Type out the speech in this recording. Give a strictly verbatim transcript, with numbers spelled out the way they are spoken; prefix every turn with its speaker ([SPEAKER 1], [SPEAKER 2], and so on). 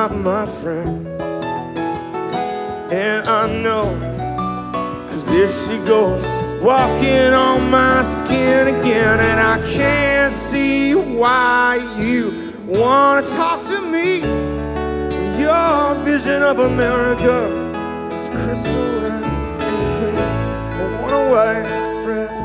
[SPEAKER 1] not my friend. And I know, cause there she goes, walking on my skin again. And I can't see why you wanna talk to me. Your vision of America is crystal and clear. I want a white bread.